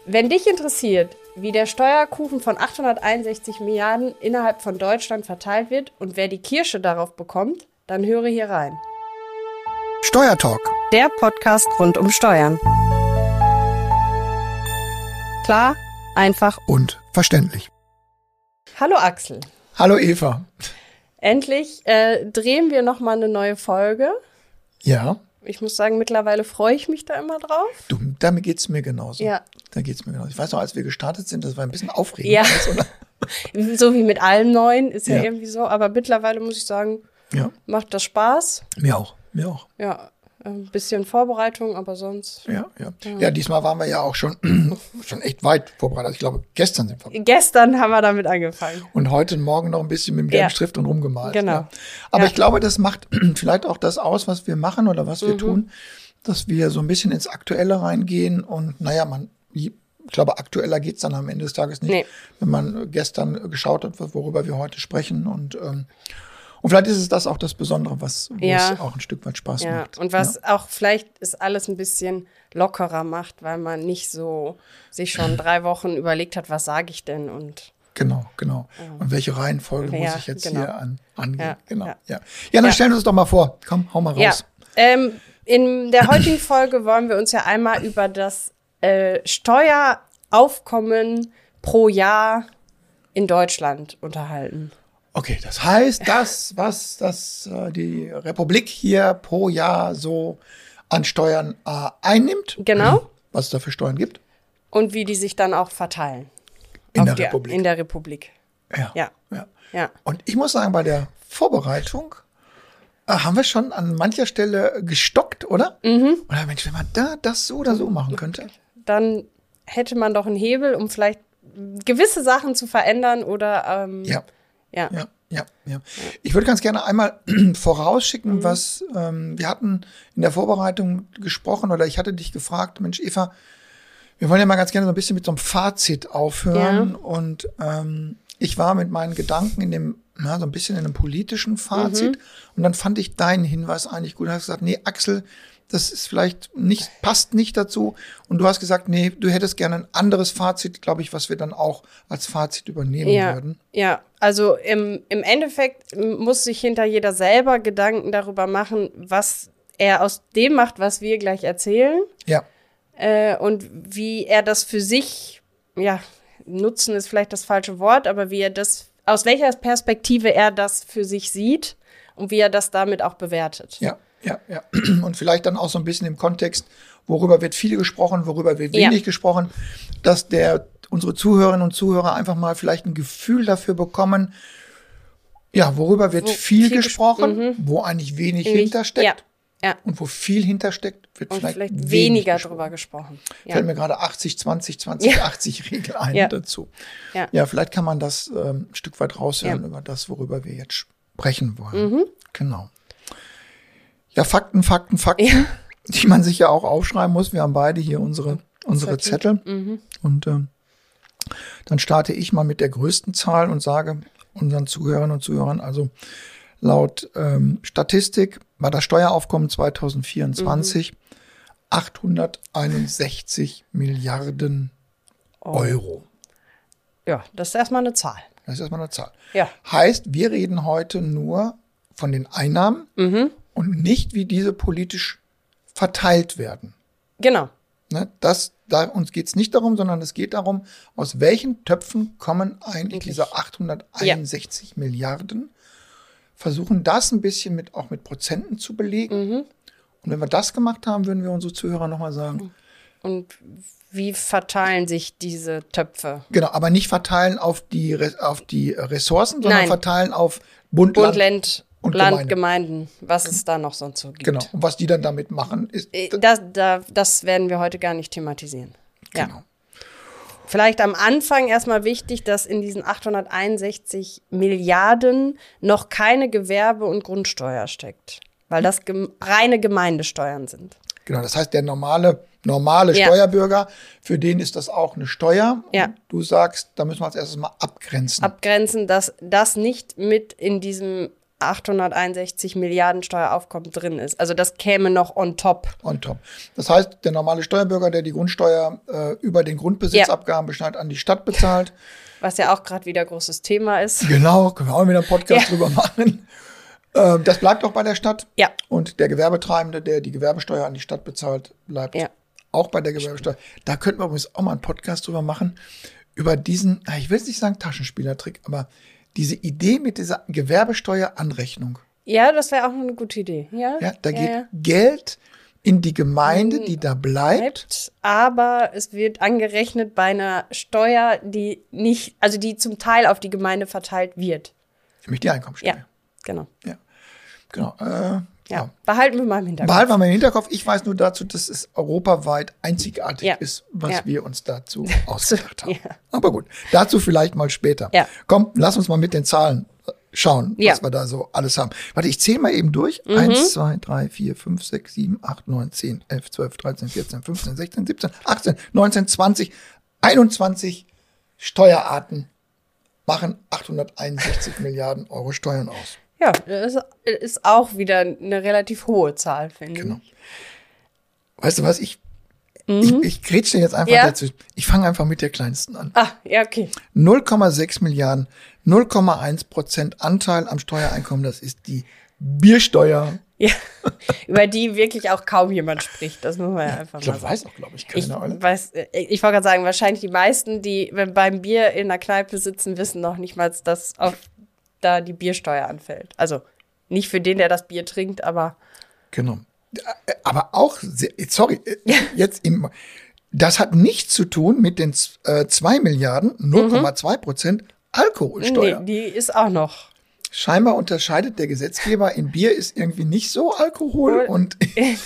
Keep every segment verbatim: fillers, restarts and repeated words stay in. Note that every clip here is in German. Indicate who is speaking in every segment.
Speaker 1: Wenn dich interessiert, wie der Steuerkuchen von achthunderteinundsechzig Milliarden innerhalb von Deutschland verteilt wird und wer die Kirsche darauf bekommt, dann höre hier rein.
Speaker 2: Steuertalk,
Speaker 1: der Podcast rund um Steuern. Klar, einfach
Speaker 2: und verständlich.
Speaker 1: Hallo Axel.
Speaker 2: Hallo Eva.
Speaker 1: Endlich äh, drehen wir nochmal eine neue Folge.
Speaker 2: Ja.
Speaker 1: Ich muss sagen, mittlerweile freue ich mich da immer drauf.
Speaker 2: Du, damit geht's mir genauso.
Speaker 1: Ja.
Speaker 2: Da geht's mir genauso. Ich weiß noch, als wir gestartet sind, das war ein bisschen aufregend.
Speaker 1: Ja.
Speaker 2: Alles, oder?
Speaker 1: So wie mit allem Neuen, ist ja,
Speaker 2: Ja.
Speaker 1: irgendwie so. Aber mittlerweile muss ich sagen,
Speaker 2: Ja.
Speaker 1: macht das Spaß.
Speaker 2: Mir auch, mir auch.
Speaker 1: Ja, ein bisschen Vorbereitung, aber sonst.
Speaker 2: Ja, ja. Ja, diesmal waren wir ja auch schon, schon echt weit vorbereitet. Ich glaube, gestern sind wir.
Speaker 1: Gestern haben wir damit angefangen.
Speaker 2: Und heute und morgen noch ein bisschen mit dem gelben
Speaker 1: Ja.
Speaker 2: Stift und rumgemalt.
Speaker 1: Genau.
Speaker 2: Ja. Aber
Speaker 1: Ja.
Speaker 2: ich glaube, das macht vielleicht auch das aus, was wir machen oder was wir
Speaker 1: Mhm.
Speaker 2: tun, dass wir so ein bisschen ins Aktuelle reingehen. Und naja, man, ich glaube, aktueller geht's dann am Ende des Tages nicht,
Speaker 1: Nee.
Speaker 2: wenn man gestern geschaut hat, worüber wir heute sprechen. Und, ähm, und vielleicht ist es das auch das Besondere, was wo
Speaker 1: Ja.
Speaker 2: es auch ein Stück weit Spaß
Speaker 1: Ja,
Speaker 2: macht.
Speaker 1: und was auch vielleicht es alles ein bisschen lockerer macht, weil man nicht so sich schon drei Wochen überlegt hat, was sage ich denn und
Speaker 2: Genau, genau. Und welche Reihenfolge
Speaker 1: Ja,
Speaker 2: muss ich jetzt
Speaker 1: genau.
Speaker 2: hier an, angehen?
Speaker 1: Ja,
Speaker 2: genau.
Speaker 1: ja.
Speaker 2: Ja. Ja. dann
Speaker 1: Ja.
Speaker 2: stellen wir uns doch mal vor. Komm, hau mal
Speaker 1: Ja,
Speaker 2: raus.
Speaker 1: ähm, in der heutigen Folge wollen wir uns ja einmal über das äh, Steueraufkommen pro Jahr in Deutschland unterhalten.
Speaker 2: Okay, das heißt, das, was das, äh, die Republik hier pro Jahr so an Steuern äh, einnimmt,
Speaker 1: Genau.
Speaker 2: was es da für Steuern gibt,
Speaker 1: Und wie die sich dann auch verteilen.
Speaker 2: in
Speaker 1: Auf
Speaker 2: der
Speaker 1: die,
Speaker 2: Republik.
Speaker 1: In der Republik.
Speaker 2: ja.
Speaker 1: Ja.
Speaker 2: Ja.
Speaker 1: Ja.
Speaker 2: Und ich muss sagen, bei der Vorbereitung äh, haben wir schon an mancher Stelle gestockt, oder?
Speaker 1: Mhm.
Speaker 2: Oder Mensch, wenn man da das so oder so machen könnte.
Speaker 1: Dann hätte man doch einen Hebel, um vielleicht gewisse Sachen zu verändern oder ähm,
Speaker 2: Ja.
Speaker 1: ja.
Speaker 2: Ja, ja, ja. Ich würde ganz gerne einmal vorausschicken, was ähm, wir hatten in der Vorbereitung gesprochen oder ich hatte dich gefragt, Mensch, Eva, wir wollen ja mal ganz gerne so ein bisschen mit so einem Fazit aufhören
Speaker 1: Ja.
Speaker 2: und ähm, ich war mit meinen Gedanken in dem, na, so ein bisschen in einem politischen Fazit und dann fand ich deinen Hinweis eigentlich gut. Du hast gesagt, nee, Axel, das ist vielleicht nicht, passt nicht dazu. Und du hast gesagt, nee, du hättest gerne ein anderes Fazit, glaube ich, was wir dann auch als Fazit übernehmen
Speaker 1: Ja,
Speaker 2: würden.
Speaker 1: ja, also im, im Endeffekt muss sich hinter jeder selber Gedanken darüber machen, was er aus dem macht, was wir gleich erzählen
Speaker 2: Ja,
Speaker 1: äh, und wie er das für sich, ja, nutzen ist vielleicht das falsche Wort, aber wie er das, aus welcher Perspektive er das für sich sieht und wie er das damit auch bewertet.
Speaker 2: ja, ja, ja. Und vielleicht dann auch so ein bisschen im Kontext, worüber wird viel gesprochen, worüber wird
Speaker 1: Ja.
Speaker 2: wenig gesprochen, dass der unsere Zuhörerinnen und Zuhörer einfach mal vielleicht ein Gefühl dafür bekommen, ja, worüber wird
Speaker 1: Wo
Speaker 2: viel,
Speaker 1: viel ges-
Speaker 2: gesprochen, wo eigentlich wenig
Speaker 1: Wenig-
Speaker 2: hintersteckt.
Speaker 1: Ja, ja.
Speaker 2: Und wo viel hintersteckt, wird
Speaker 1: Und
Speaker 2: vielleicht,
Speaker 1: vielleicht
Speaker 2: wenig
Speaker 1: weniger
Speaker 2: gesprochen.
Speaker 1: drüber gesprochen. Ja.
Speaker 2: Fällt mir gerade achtzig, zwanzig, zwanzig,
Speaker 1: Ja.
Speaker 2: achtzig Regel ein
Speaker 1: Ja.
Speaker 2: dazu.
Speaker 1: Ja.
Speaker 2: Ja, vielleicht kann man das ähm, ein Stück weit raushören
Speaker 1: Ja.
Speaker 2: über das, worüber wir jetzt sprechen wollen.
Speaker 1: Mhm.
Speaker 2: Genau. Ja, Fakten, Fakten, Fakten,
Speaker 1: Ja.
Speaker 2: die man sich ja auch aufschreiben muss. Wir haben beide hier unsere, unsere Zettel.
Speaker 1: Mhm.
Speaker 2: Und ähm, dann starte ich mal mit der größten Zahl und sage unseren Zuhörerinnen und Zuhörern, also laut ähm, Statistik war das Steueraufkommen zwanzig vierundzwanzig achthunderteinundsechzig Milliarden Euro.
Speaker 1: Ja, das ist erstmal eine Zahl.
Speaker 2: Das ist erstmal eine Zahl.
Speaker 1: Ja.
Speaker 2: Heißt, wir reden heute nur von den Einnahmen
Speaker 1: Mhm.
Speaker 2: und nicht, wie diese politisch verteilt werden.
Speaker 1: Genau.
Speaker 2: Ne, das, da, uns geht es nicht darum, sondern es geht darum, aus welchen Töpfen kommen eigentlich
Speaker 1: Wirklich.
Speaker 2: diese achthunderteinundsechzig Milliarden. Versuchen das ein bisschen mit, auch mit Prozenten zu belegen.
Speaker 1: Mhm.
Speaker 2: Und wenn wir das gemacht haben, würden wir unsere Zuhörer nochmal sagen,
Speaker 1: Und wie verteilen sich diese Töpfe?
Speaker 2: genau, aber nicht verteilen auf die, Re- auf die Ressourcen, sondern
Speaker 1: Nein.
Speaker 2: verteilen auf Bund,
Speaker 1: Bund,
Speaker 2: Land,
Speaker 1: Land,
Speaker 2: und
Speaker 1: Land
Speaker 2: Gemeinde.
Speaker 1: Gemeinden, was es da noch sonst so gibt.
Speaker 2: Genau. Und was die dann damit machen, ist,
Speaker 1: Äh, Das, da, das werden wir heute gar nicht thematisieren. Ja.
Speaker 2: genau.
Speaker 1: Vielleicht am Anfang erstmal wichtig, dass in diesen achthunderteinundsechzig Milliarden noch keine Gewerbe- und Grundsteuer steckt, weil das gem reine Gemeindesteuern sind.
Speaker 2: Genau, das heißt, der normale, normale
Speaker 1: Ja.
Speaker 2: Steuerbürger, für den ist das auch eine Steuer.
Speaker 1: Ja.
Speaker 2: Und du sagst, da müssen wir als erstes mal abgrenzen.
Speaker 1: Abgrenzen, dass das nicht mit in diesem achthunderteinundsechzig Milliarden Steueraufkommen drin ist. Also das käme noch on top.
Speaker 2: On top. Das heißt, der normale Steuerbürger, der die Grundsteuer äh, über den Grundbesitzabgabenbescheid ja. an die Stadt bezahlt.
Speaker 1: Was ja auch gerade wieder großes Thema ist.
Speaker 2: Genau, können wir auch wieder einen Podcast
Speaker 1: ja.
Speaker 2: drüber machen. Äh, das bleibt auch bei der Stadt.
Speaker 1: Ja.
Speaker 2: Und der Gewerbetreibende, der die Gewerbesteuer an die Stadt bezahlt, bleibt
Speaker 1: ja.
Speaker 2: auch bei der Gewerbesteuer. Da könnten wir übrigens auch mal einen Podcast drüber machen. Über diesen, ich will jetzt nicht sagen Taschenspielertrick, aber diese Idee mit dieser Gewerbesteueranrechnung.
Speaker 1: Ja, das wäre auch eine gute Idee. Ja,
Speaker 2: ja da
Speaker 1: ja,
Speaker 2: geht
Speaker 1: ja.
Speaker 2: Geld in die Gemeinde, die da bleibt.
Speaker 1: bleibt. Aber es wird angerechnet bei einer Steuer, die nicht, also die zum Teil auf die Gemeinde verteilt wird.
Speaker 2: Nämlich die Einkommensteuer.
Speaker 1: Ja, genau.
Speaker 2: Ja, genau. Äh,
Speaker 1: ja.
Speaker 2: ja,
Speaker 1: behalten wir mal im Hinterkopf.
Speaker 2: Behalten wir mal im Hinterkopf. Ich weiß nur dazu, dass es europaweit einzigartig
Speaker 1: ja.
Speaker 2: ist, was
Speaker 1: ja.
Speaker 2: wir uns dazu ausgedacht haben.
Speaker 1: Ja.
Speaker 2: Aber gut, dazu vielleicht mal später.
Speaker 1: Ja.
Speaker 2: Komm, lass uns mal mit den Zahlen schauen,
Speaker 1: ja.
Speaker 2: was wir da so alles haben. Warte, ich zähle mal eben durch.
Speaker 1: Mhm.
Speaker 2: Eins, zwei, drei, vier, fünf, sechs, sieben, acht, neun, zehn, elf, zwölf, dreizehn, vierzehn, fünfzehn, sechzehn, siebzehn, achtzehn, neunzehn, zwanzig, einundzwanzig Steuerarten machen achthunderteinundsechzig Milliarden Euro Steuern aus.
Speaker 1: Ja, das ist auch wieder eine relativ hohe Zahl, finde
Speaker 2: Genau.
Speaker 1: ich.
Speaker 2: Weißt du was, ich,
Speaker 1: Mhm.
Speaker 2: ich, ich grätsche jetzt einfach
Speaker 1: Ja.
Speaker 2: dazu. Ich fange einfach mit der kleinsten an.
Speaker 1: Ah, ja, okay.
Speaker 2: null Komma sechs Milliarden, null Komma eins Prozent Anteil am Steuereinkommen, das ist die Biersteuer.
Speaker 1: Ja, über die wirklich auch kaum jemand spricht. Das muss man ja einfach
Speaker 2: Ich glaube,
Speaker 1: mal sagen.
Speaker 2: weiß auch, glaube ich,
Speaker 1: Ich
Speaker 2: keiner, oder?
Speaker 1: weiß, ich wollte gerade sagen, wahrscheinlich die meisten, die wenn beim Bier in der Kneipe sitzen, wissen noch nicht mal, dass auf da die Biersteuer anfällt. Also nicht für den, der das Bier trinkt, aber
Speaker 2: Genau. Aber auch, sehr, sorry, jetzt im, das hat nichts zu tun mit den äh, zwei Milliarden, null Komma zwei Prozent Alkoholsteuer.
Speaker 1: nee, die ist auch noch.
Speaker 2: Scheinbar unterscheidet der Gesetzgeber, in Bier ist irgendwie nicht so Alkohol und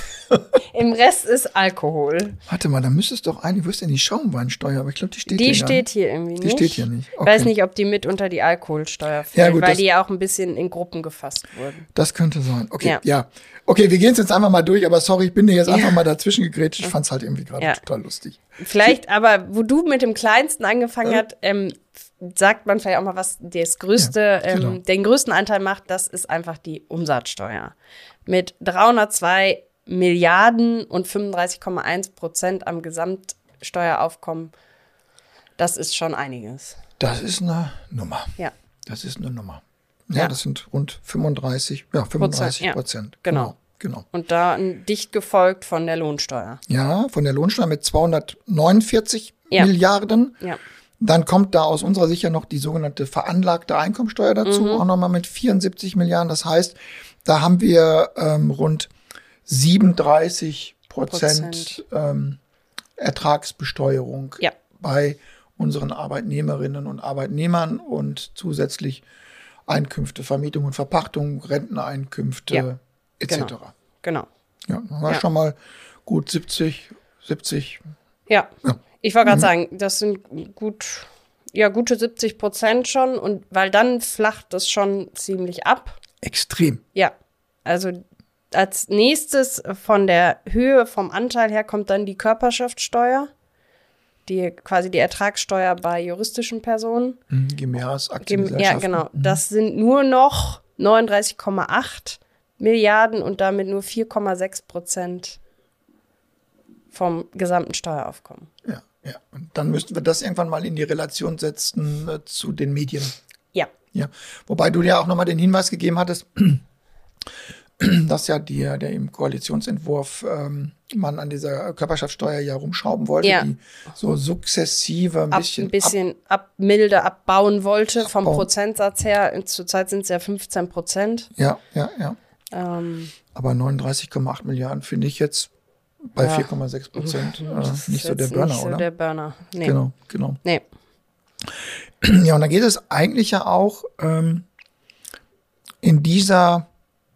Speaker 1: Im Rest ist Alkohol.
Speaker 2: warte mal, da müsste es doch eigentlich, wo ist denn die Schaumweinsteuer? Aber ich glaube, die steht
Speaker 1: Die
Speaker 2: hier
Speaker 1: steht
Speaker 2: gar nicht.
Speaker 1: hier irgendwie nicht.
Speaker 2: Die steht hier nicht.
Speaker 1: Ich
Speaker 2: Okay.
Speaker 1: weiß nicht, ob die mit unter die Alkoholsteuer fällt,
Speaker 2: Ja, gut,
Speaker 1: weil
Speaker 2: das-
Speaker 1: die ja auch ein bisschen in Gruppen gefasst wurden.
Speaker 2: Das könnte sein. Okay, ja.
Speaker 1: Ja.
Speaker 2: Okay, wir gehen es jetzt einfach mal durch, aber sorry, ich bin dir jetzt einfach mal dazwischen gegrätscht. Ich fand es halt irgendwie gerade
Speaker 1: Ja.
Speaker 2: total lustig.
Speaker 1: Vielleicht, aber wo du mit dem Kleinsten angefangen hast, ähm, sagt man vielleicht auch mal, was das größte,
Speaker 2: Ja, genau.
Speaker 1: ähm, den größten Anteil macht, das ist einfach die Umsatzsteuer. Mit dreihundertzwei Milliarden und fünfunddreißig Komma eins Prozent am Gesamtsteueraufkommen. Das ist schon einiges.
Speaker 2: Das ist eine Nummer.
Speaker 1: Ja,
Speaker 2: Das ist eine Nummer. Ja,
Speaker 1: Ja.
Speaker 2: das sind rund fünfunddreißig, ja, fünfunddreißig Prozent.
Speaker 1: genau.
Speaker 2: Genau.
Speaker 1: Und da dicht gefolgt von der Lohnsteuer.
Speaker 2: Ja, von der Lohnsteuer mit zweihundertneunundvierzig
Speaker 1: Ja.
Speaker 2: Milliarden.
Speaker 1: Ja,
Speaker 2: Dann kommt da aus unserer Sicht ja noch die sogenannte veranlagte Einkommensteuer dazu,
Speaker 1: Mhm.
Speaker 2: auch nochmal mit vierundsiebzig Milliarden. Das heißt, da haben wir ähm, rund siebenunddreißig Prozent ähm, Ertragsbesteuerung
Speaker 1: Ja.
Speaker 2: bei unseren Arbeitnehmerinnen und Arbeitnehmern und zusätzlich Einkünfte, Vermietung und Verpachtung, Renteneinkünfte
Speaker 1: Ja,
Speaker 2: et cetera.
Speaker 1: genau.
Speaker 2: Ja, dann haben wir
Speaker 1: Ja.
Speaker 2: schon mal gut siebzig, siebzig.
Speaker 1: Ja,
Speaker 2: Ja.
Speaker 1: ich wollte gerade
Speaker 2: Mhm.
Speaker 1: sagen, das sind gut, ja, gute siebzig Prozent schon. Und weil dann flacht das schon ziemlich ab.
Speaker 2: Extrem.
Speaker 1: Ja, also als nächstes von der Höhe vom Anteil her kommt dann die Körperschaftssteuer, die quasi die Ertragssteuer bei juristischen Personen.
Speaker 2: Mhm. G m Hs,
Speaker 1: Gem-
Speaker 2: Aktiengesellschaften.
Speaker 1: Ja, genau. Das sind nur noch neununddreißig Komma acht Milliarden und damit nur vier Komma sechs Prozent vom gesamten Steueraufkommen.
Speaker 2: Ja, ja. Und dann müssten wir das irgendwann mal in die Relation setzen äh, zu den Medien.
Speaker 1: Ja,
Speaker 2: Ja. Wobei du ja auch nochmal den Hinweis gegeben hattest, dass ja die, der im Koalitionsentwurf ähm, man an dieser Körperschaftssteuer ja rumschrauben wollte,
Speaker 1: Ja.
Speaker 2: die so sukzessive ein
Speaker 1: ab,
Speaker 2: bisschen,
Speaker 1: ein bisschen ab, milde abbauen wollte vom
Speaker 2: Abbauen.
Speaker 1: Prozentsatz her. Zurzeit sind es ja fünfzehn Prozent.
Speaker 2: ab, ja, ja, ja.
Speaker 1: Ähm,
Speaker 2: Aber neununddreißig Komma acht Milliarden finde ich jetzt bei
Speaker 1: Ja.
Speaker 2: vier Komma sechs Prozent
Speaker 1: das
Speaker 2: äh,
Speaker 1: ist
Speaker 2: nicht so der
Speaker 1: jetzt
Speaker 2: Burner,
Speaker 1: nicht so
Speaker 2: oder?
Speaker 1: der Burner. Nee.
Speaker 2: Genau, genau.
Speaker 1: Nee.
Speaker 2: Ja, und dann geht es eigentlich ja auch ähm, in dieser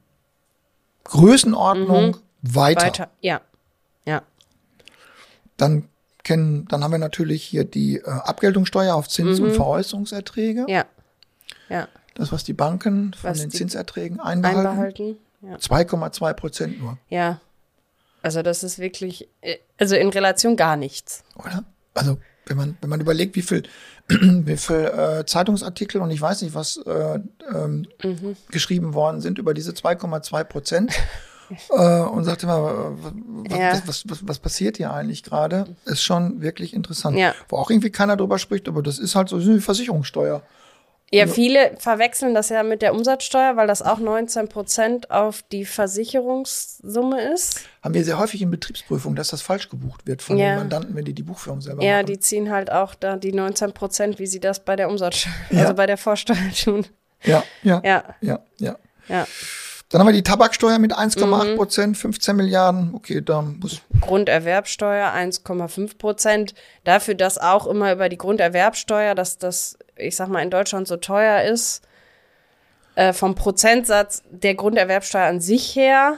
Speaker 2: Größenordnung weiter.
Speaker 1: Weiter. Ja. Ja.
Speaker 2: Dann kennen, dann haben wir natürlich hier die äh, Abgeltungssteuer auf Zins- und Veräußerungserträge.
Speaker 1: Mhm. Ja. Ja.
Speaker 2: Das, was die Banken von
Speaker 1: Was
Speaker 2: den
Speaker 1: die
Speaker 2: Zinserträgen einbehalten.
Speaker 1: Einbehalten. Ja.
Speaker 2: zwei Komma zwei Prozent nur,
Speaker 1: Ja. Also das ist wirklich, äh, also in Relation gar nichts.
Speaker 2: oder? Also Wenn man, wenn man überlegt, wie viel, wie viel äh, Zeitungsartikel und ich weiß nicht, was äh, ähm, mhm. geschrieben worden sind über diese zwei Komma zwei Prozent äh, und sagt immer, was, ja. was, was, was, was passiert hier eigentlich gerade, ist schon wirklich interessant.
Speaker 1: Ja.
Speaker 2: Wo auch irgendwie keiner drüber spricht, aber das ist halt so, das ist eine Versicherungssteuer.
Speaker 1: Ja, viele verwechseln das ja mit der Umsatzsteuer, weil das auch neunzehn Prozent auf die Versicherungssumme ist.
Speaker 2: Haben wir sehr häufig in Betriebsprüfungen, dass das falsch gebucht wird von ja. den Mandanten, wenn die die Buchführung selber
Speaker 1: ja,
Speaker 2: machen.
Speaker 1: Ja, die ziehen halt auch da die neunzehn Prozent, wie sie das bei der Umsatzsteuer, ja. also bei der Vorsteuer tun.
Speaker 2: Ja, ja,
Speaker 1: ja,
Speaker 2: ja, ja.
Speaker 1: ja.
Speaker 2: Dann haben wir die Tabaksteuer mit eins Komma acht Prozent, fünfzehn Milliarden. Okay, da muss...
Speaker 1: Grunderwerbsteuer eins Komma fünf Prozent. Dafür, dass auch immer über die Grunderwerbsteuer, dass das, ich sag mal, in Deutschland so teuer ist, äh, vom Prozentsatz der Grunderwerbsteuer an sich her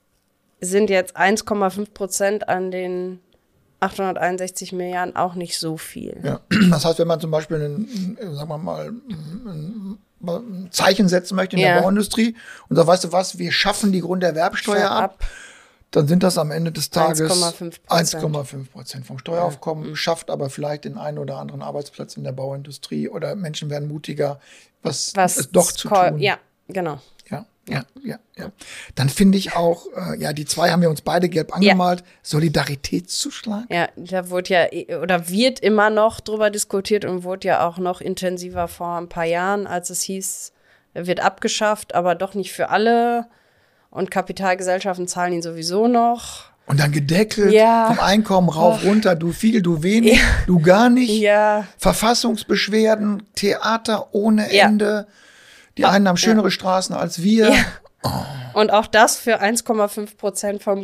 Speaker 1: sind jetzt eins Komma fünf Prozent an den achthunderteinundsechzig Milliarden auch nicht so viel.
Speaker 2: Ja, das heißt, wenn man zum Beispiel, einen, sagen wir mal, ein Zeichen setzen möchte in ja. der Bauindustrie und da weißt du was, wir schaffen die Grunderwerbsteuer ab, ab, dann sind das am Ende des Tages eins Komma fünf Prozent vom Steueraufkommen, ja. schafft aber vielleicht den einen oder anderen Arbeitsplatz in der Bauindustrie oder Menschen werden mutiger, was, was es doch zu tun.
Speaker 1: Ja, genau.
Speaker 2: Ja, ja, ja, ja. Dann finde ich auch, äh, ja, die zwei haben wir uns beide gelb angemalt, ja. Solidaritätszuschlag.
Speaker 1: Ja, da wurde ja, oder wird immer noch drüber diskutiert und wurde ja auch noch intensiver vor ein paar Jahren, als es hieß, er wird abgeschafft, aber doch nicht für alle und Kapitalgesellschaften zahlen ihn sowieso noch.
Speaker 2: Und dann gedeckelt,
Speaker 1: ja.
Speaker 2: vom Einkommen rauf, oh. runter, du viel, du wenig, ja. du gar nicht.
Speaker 1: Ja.
Speaker 2: Verfassungsbeschwerden, Theater ohne ja. Ende. Die einen haben schönere ja. Straßen als wir.
Speaker 1: Ja.
Speaker 2: Oh.
Speaker 1: Und auch das für eins Komma fünf Prozent vom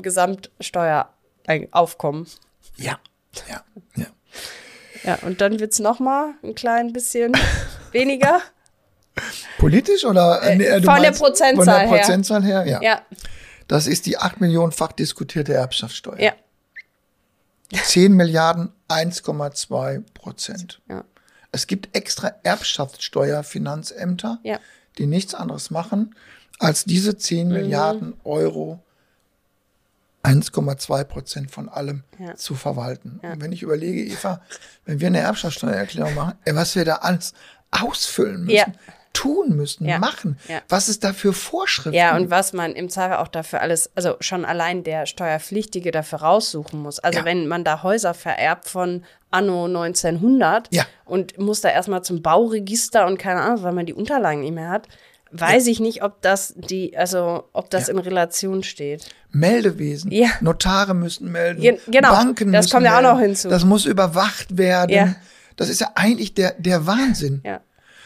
Speaker 1: Gesamtsteueraufkommen.
Speaker 2: Ja, ja, ja.
Speaker 1: Ja, und dann wird es nochmal ein klein bisschen weniger.
Speaker 2: Politisch oder?
Speaker 1: Äh, nee, von, der von der
Speaker 2: Prozentzahl her? her? Ja.
Speaker 1: ja.
Speaker 2: Das ist die acht Millionenfach diskutierte Erbschaftssteuer.
Speaker 1: Ja.
Speaker 2: zehn Milliarden, eins Komma zwei Prozent.
Speaker 1: Ja.
Speaker 2: Es gibt extra Erbschaftssteuerfinanzämter,
Speaker 1: ja.
Speaker 2: die nichts anderes machen, als diese zehn mhm. Milliarden Euro, eins Komma zwei Prozent von allem
Speaker 1: ja.
Speaker 2: zu verwalten.
Speaker 1: Ja.
Speaker 2: Und wenn ich überlege, Eva, wenn wir eine Erbschaftssteuererklärung machen, ey, was wir da alles ausfüllen müssen,
Speaker 1: ja.
Speaker 2: tun müssen,
Speaker 1: ja.
Speaker 2: machen,
Speaker 1: ja.
Speaker 2: was es da für Vorschriften
Speaker 1: Ja, und was man im Zweifel auch dafür alles, also schon allein der Steuerpflichtige dafür raussuchen muss. Also
Speaker 2: ja.
Speaker 1: wenn man da Häuser vererbt von anno neunzehnhundert
Speaker 2: ja.
Speaker 1: und muss da erstmal zum Bauregister und keine Ahnung, weil man die Unterlagen nicht mehr hat, weiß ja. ich nicht, ob das die, also ob das ja. in Relation steht.
Speaker 2: Meldewesen,
Speaker 1: ja.
Speaker 2: Notare müssen melden,
Speaker 1: Ge- genau.
Speaker 2: Banken
Speaker 1: das
Speaker 2: müssen
Speaker 1: kommt ja auch
Speaker 2: melden.
Speaker 1: noch hinzu.
Speaker 2: Das muss überwacht werden.
Speaker 1: Ja.
Speaker 2: Das ist ja eigentlich der, der Wahnsinn.
Speaker 1: Ja.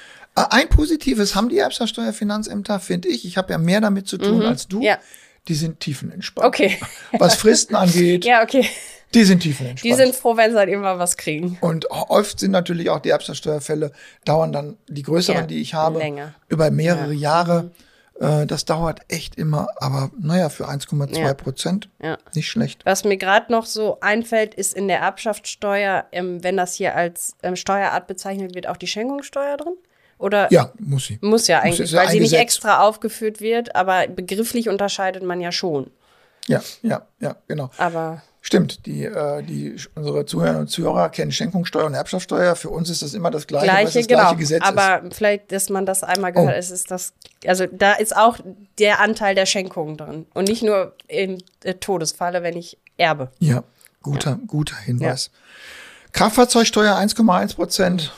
Speaker 2: Ein Positives haben die Erbschaftssteuerfinanzämter, finde ich. Ich habe ja mehr damit zu tun
Speaker 1: mhm.
Speaker 2: als du.
Speaker 1: Ja.
Speaker 2: Die sind tiefenentspannt.
Speaker 1: Okay.
Speaker 2: Was Fristen angeht,
Speaker 1: ja, okay.
Speaker 2: die sind tiefenentspannt.
Speaker 1: Die sind froh, wenn sie halt immer was kriegen.
Speaker 2: Und oft sind natürlich auch die Erbschaftssteuerfälle, dauern dann die größeren,
Speaker 1: ja,
Speaker 2: die ich habe,
Speaker 1: länger.
Speaker 2: über mehrere
Speaker 1: ja.
Speaker 2: Jahre.
Speaker 1: Mhm.
Speaker 2: Äh, das dauert echt immer, aber naja, für eins Komma zwei Prozent
Speaker 1: ja.
Speaker 2: nicht schlecht.
Speaker 1: Was mir gerade noch so einfällt, ist in der Erbschaftssteuer, ähm, wenn das hier als ähm, Steuerart bezeichnet wird, auch die Schenkungssteuer drin? Oder
Speaker 2: ja, muss sie.
Speaker 1: Muss ja eigentlich,
Speaker 2: muss, ja
Speaker 1: weil sie nicht extra aufgeführt wird, aber begrifflich unterscheidet man ja schon.
Speaker 2: Ja, ja, ja, genau.
Speaker 1: Aber
Speaker 2: stimmt, die, äh, die, unsere Zuhörer und Zuhörer kennen Schenkungssteuer und Erbschaftssteuer. Für uns ist das immer das gleiche,
Speaker 1: gleiche
Speaker 2: weil es das
Speaker 1: genau.
Speaker 2: gleiche Gesetz
Speaker 1: aber
Speaker 2: ist.
Speaker 1: vielleicht, dass man das einmal gehört, oh. ist, ist das, also da ist auch der Anteil der Schenkung drin und nicht nur im äh, Todesfalle, wenn ich erbe.
Speaker 2: Ja, guter, ja. guter Hinweis. Ja. Kraftfahrzeugsteuer eins Komma eins Prozent.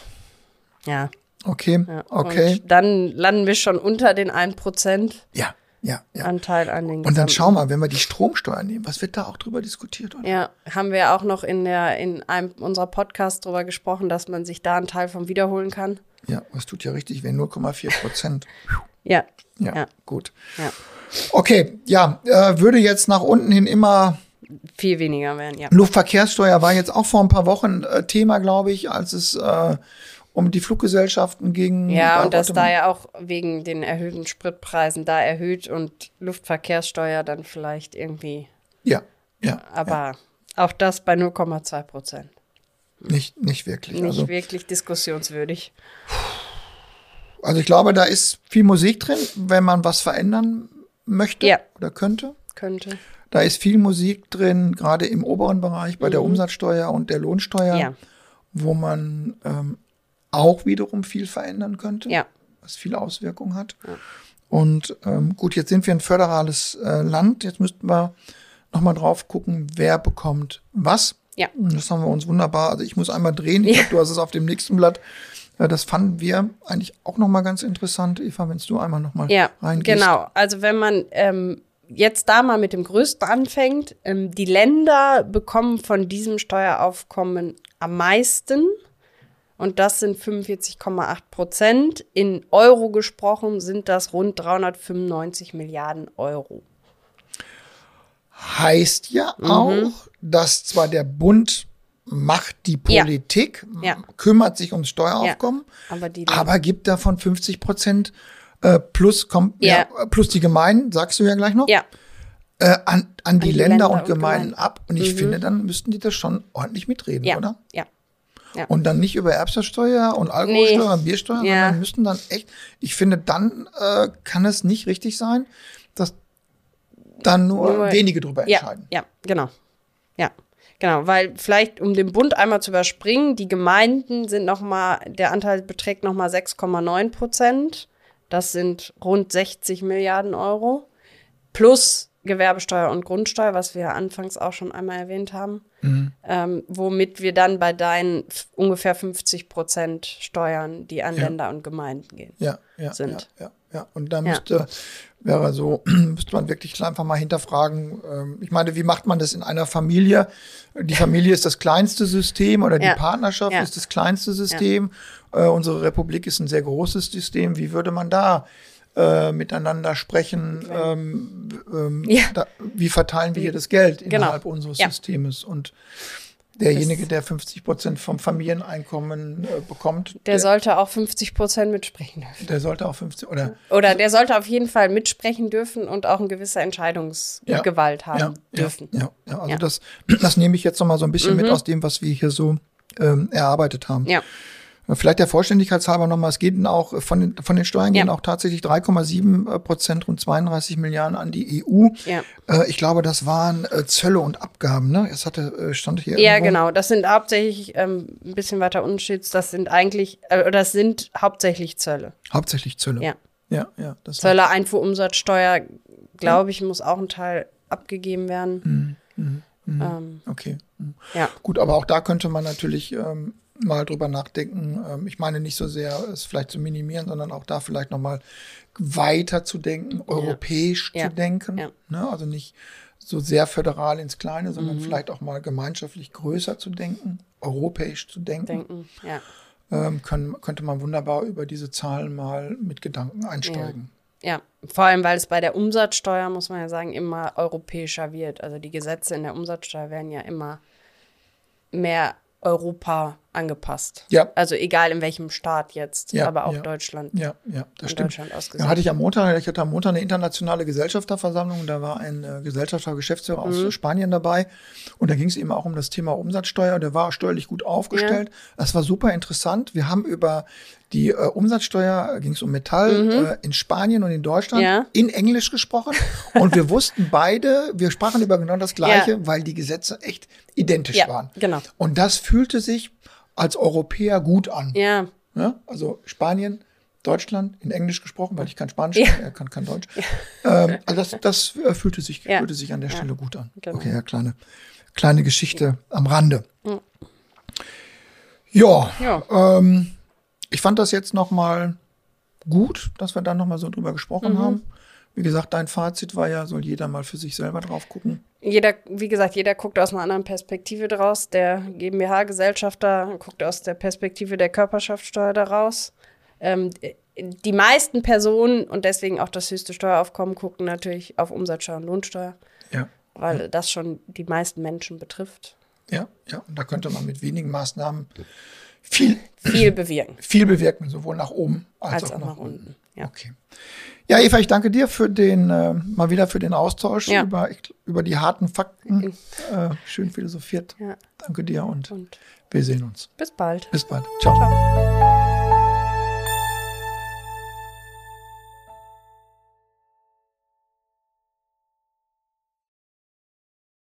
Speaker 1: Ja.
Speaker 2: Okay,
Speaker 1: ja.
Speaker 2: okay.
Speaker 1: Und dann landen wir schon unter den ein Prozent.
Speaker 2: Ja. Ja, ja.
Speaker 1: Anteil an den
Speaker 2: Und dann schau mal, wenn wir die Stromsteuer nehmen, was wird da auch drüber diskutiert? Oder?
Speaker 1: Ja, haben wir auch noch in der in einem unserer Podcasts drüber gesprochen, dass man sich da einen Teil von wiederholen kann.
Speaker 2: Ja, das tut ja richtig weh, null Komma vier Prozent.
Speaker 1: ja.
Speaker 2: ja. Ja, gut.
Speaker 1: Ja.
Speaker 2: Okay, ja, äh, würde jetzt nach unten hin immer
Speaker 1: viel weniger werden, ja.
Speaker 2: Luftverkehrssteuer war jetzt auch vor ein paar Wochen äh, Thema, glaube ich, als es äh, um die Fluggesellschaften ging.
Speaker 1: Ja,
Speaker 2: da
Speaker 1: und das da ja auch wegen den erhöhten Spritpreisen da erhöht und Luftverkehrssteuer dann vielleicht irgendwie.
Speaker 2: Ja, ja.
Speaker 1: Aber
Speaker 2: ja.
Speaker 1: auch das bei null Komma zwei Prozent.
Speaker 2: Nicht, nicht wirklich.
Speaker 1: Nicht
Speaker 2: also,
Speaker 1: wirklich diskussionswürdig.
Speaker 2: Also ich glaube, da ist viel Musik drin, wenn man was verändern möchte
Speaker 1: ja.
Speaker 2: oder könnte.
Speaker 1: Könnte.
Speaker 2: Da ist viel Musik drin, gerade im oberen Bereich bei mhm. der Umsatzsteuer und der Lohnsteuer.
Speaker 1: Ja.
Speaker 2: wo man ähm, auch wiederum viel verändern könnte,
Speaker 1: Ja.
Speaker 2: was viel Auswirkungen hat.
Speaker 1: Ja.
Speaker 2: Und ähm, gut, jetzt sind wir ein föderales äh, Land. Jetzt müssten wir nochmal drauf gucken, wer bekommt was.
Speaker 1: Ja.
Speaker 2: Und das haben wir uns wunderbar. Also ich muss einmal drehen. Ich
Speaker 1: Ja.
Speaker 2: glaube, du hast es auf dem nächsten Blatt. Äh, das fanden wir eigentlich auch nochmal ganz interessant. Eva, wenn du einmal nochmal
Speaker 1: Ja,
Speaker 2: reingehst.
Speaker 1: genau. Also wenn man ähm, jetzt da mal mit dem Größten anfängt, ähm, die Länder bekommen von diesem Steueraufkommen am meisten. Und das sind fünfundvierzig Komma acht Prozent. In Euro gesprochen sind das rund dreihundertfünfundneunzig Milliarden Euro.
Speaker 2: Heißt ja
Speaker 1: Mhm.
Speaker 2: auch, dass zwar der Bund macht die Politik,
Speaker 1: Ja.
Speaker 2: kümmert sich ums Steueraufkommen,
Speaker 1: Ja, aber die-
Speaker 2: aber gibt davon fünfzig Prozent äh, plus, kommt,
Speaker 1: Ja.
Speaker 2: ja, plus die Gemeinden, sagst du ja gleich noch,
Speaker 1: Ja,
Speaker 2: äh, an, an die,
Speaker 1: die
Speaker 2: Länder,
Speaker 1: Länder
Speaker 2: und
Speaker 1: und
Speaker 2: Gemeinden
Speaker 1: Gemeinden.
Speaker 2: ab. Und ich
Speaker 1: Mhm.
Speaker 2: finde, dann müssten die das schon ordentlich mitreden,
Speaker 1: ja,
Speaker 2: oder?
Speaker 1: ja. Ja.
Speaker 2: Und dann nicht über Erbschaftssteuer und Alkoholsteuer
Speaker 1: Nee.
Speaker 2: und Biersteuer,
Speaker 1: Ja.
Speaker 2: sondern müssten dann echt, ich finde, dann äh, kann es nicht richtig sein, dass dann nur,
Speaker 1: Nur-
Speaker 2: wenige drüber
Speaker 1: Ja,
Speaker 2: entscheiden.
Speaker 1: ja, genau. Ja, genau, weil vielleicht, um den Bund einmal zu überspringen, die Gemeinden sind noch mal, der Anteil beträgt noch mal sechs Komma neun Prozent. Das sind rund sechzig Milliarden Euro. Plus Gewerbesteuer und Grundsteuer, was wir ja anfangs auch schon einmal erwähnt haben.
Speaker 2: Mhm.
Speaker 1: Ähm, womit wir dann bei deinen f- ungefähr fünfzig Prozent Steuern, die an
Speaker 2: Ja.
Speaker 1: Länder und Gemeinden gehen.
Speaker 2: Ja, ja,
Speaker 1: sind.
Speaker 2: ja, ja, ja. Und da
Speaker 1: Ja.
Speaker 2: müsste, wäre so, müsste man wirklich einfach mal hinterfragen. Ähm, ich meine, wie macht man das in einer Familie? Die Familie ist das kleinste System oder die
Speaker 1: Ja.
Speaker 2: Partnerschaft
Speaker 1: Ja.
Speaker 2: ist das kleinste System. Äh, unsere Republik ist ein sehr großes System. Wie würde man da äh, miteinander sprechen? Ähm, ähm,
Speaker 1: Ja.
Speaker 2: da, wie verteilen wir hier das Geld
Speaker 1: Genau.
Speaker 2: innerhalb unseres
Speaker 1: Ja.
Speaker 2: Systems? Und derjenige,
Speaker 1: Das-
Speaker 2: der fünfzig Prozent vom Familieneinkommen äh, bekommt,
Speaker 1: Der sollte auch fünfzig Prozent mitsprechen dürfen.
Speaker 2: der sollte auch fünfzig oder
Speaker 1: Oder der sollte auf jeden Fall mitsprechen dürfen und auch eine gewisse Entscheidungsgewalt haben dürfen.
Speaker 2: Ja, ja, ja. Also
Speaker 1: Ja.
Speaker 2: Das, das nehme ich jetzt noch mal so ein bisschen mit aus dem, was wir hier so ähm, erarbeitet haben.
Speaker 1: Ja.
Speaker 2: Vielleicht der Vollständigkeit halber nochmal, es geht auch von den, von den Steuern
Speaker 1: Ja.
Speaker 2: gehen auch tatsächlich drei Komma sieben Prozent, rund zweiunddreißig Milliarden an die E U.
Speaker 1: Ja.
Speaker 2: Äh, ich glaube, das waren äh, Zölle und Abgaben, ne? Es hatte, äh, stand hier
Speaker 1: Ja,
Speaker 2: irgendwo.
Speaker 1: genau. Das sind hauptsächlich, ähm, ein bisschen weiter unten steht, das sind eigentlich, äh, oder das sind hauptsächlich Zölle.
Speaker 2: Hauptsächlich Zölle.
Speaker 1: Ja.
Speaker 2: Ja, ja. Das
Speaker 1: Zölle, Einfuhrumsatzsteuer, glaube ich, muss auch ein Teil abgegeben werden. Ähm,
Speaker 2: Okay. Mhm.
Speaker 1: ja.
Speaker 2: Gut, aber auch da könnte man natürlich ähm, mal drüber nachdenken. Ähm, ich meine nicht so sehr, es vielleicht zu minimieren, sondern auch da vielleicht noch mal weiter zu denken, europäisch
Speaker 1: Ja.
Speaker 2: zu denken.
Speaker 1: Ja.
Speaker 2: Ne? Also nicht so sehr föderal ins Kleine, sondern
Speaker 1: Mhm.
Speaker 2: vielleicht auch mal gemeinschaftlich größer zu denken, europäisch zu denken.
Speaker 1: Denken, ja.
Speaker 2: Ähm, können, könnte man wunderbar über diese Zahlen mal mit Gedanken einsteigen.
Speaker 1: Ja, vor allem, weil es bei der Umsatzsteuer, muss man ja sagen, immer europäischer wird. Also die Gesetze in der Umsatzsteuer werden ja immer mehr Europa angepasst.
Speaker 2: Ja.
Speaker 1: Also egal in welchem Staat jetzt,
Speaker 2: Ja,
Speaker 1: aber auch
Speaker 2: ja.
Speaker 1: Deutschland.
Speaker 2: Ja, ja, das
Speaker 1: in
Speaker 2: stimmt.
Speaker 1: Deutschland
Speaker 2: Ja,
Speaker 1: ausgesetzt.
Speaker 2: hatte ich am Montag, ich hatte am Montag eine internationale Gesellschafterversammlung, da war ein äh, Gesellschafter, Geschäftsführer
Speaker 1: Mhm.
Speaker 2: aus Spanien dabei und da ging es eben auch um das Thema Umsatzsteuer, der war steuerlich gut aufgestellt. Das war super interessant. Wir haben über die äh, Umsatzsteuer, ging es um Metall, äh, in Spanien und in Deutschland
Speaker 1: Mhm. Ja.
Speaker 2: in Englisch gesprochen und wir wussten beide, wir sprachen über genau das Gleiche,
Speaker 1: Ja.
Speaker 2: weil die Gesetze echt identisch
Speaker 1: Ja,
Speaker 2: waren.
Speaker 1: genau.
Speaker 2: Und das fühlte sich als Europäer gut an.
Speaker 1: Ja,
Speaker 2: Ja, also Spanien, Deutschland, in Englisch gesprochen, weil ich kein Spanisch
Speaker 1: Ja.
Speaker 2: kann, er kann kein Deutsch. Ähm, also das, das äh, fühlte sich,
Speaker 1: Ja.
Speaker 2: fühlte sich an der
Speaker 1: Ja.
Speaker 2: Stelle gut an.
Speaker 1: Genau.
Speaker 2: Okay, ja, kleine, kleine Geschichte am Rande.
Speaker 1: Ja.
Speaker 2: Ja,
Speaker 1: Ja.
Speaker 2: Ähm, ich fand das jetzt noch mal gut, dass wir da noch mal so drüber gesprochen
Speaker 1: Mhm.
Speaker 2: haben. Wie gesagt, dein Fazit war ja, soll jeder mal für sich selber drauf gucken.
Speaker 1: jeder, wie gesagt, jeder guckt aus einer anderen Perspektive draus. Der GmbH-Gesellschafter guckt aus der Perspektive der Körperschaftssteuer daraus. Ähm, die meisten Personen und deswegen auch das höchste Steueraufkommen gucken natürlich auf Umsatzsteuer und Lohnsteuer,
Speaker 2: Ja,
Speaker 1: weil das schon die meisten Menschen betrifft.
Speaker 2: ja, ja. Und da könnte man mit wenigen Maßnahmen viel,
Speaker 1: Viel bewirken.
Speaker 2: viel bewirken, sowohl nach oben als,
Speaker 1: Als
Speaker 2: auch, nach unten.
Speaker 1: Ja.
Speaker 2: Okay. Ja, Eva, ich danke dir für den, äh, mal wieder für den Austausch
Speaker 1: Ja.
Speaker 2: über, über die harten Fakten. Äh, schön philosophiert.
Speaker 1: Ja.
Speaker 2: Danke dir und
Speaker 1: Und
Speaker 2: wir sehen uns.
Speaker 1: bis bald.
Speaker 2: Bis bald. Ciao.
Speaker 1: Ciao.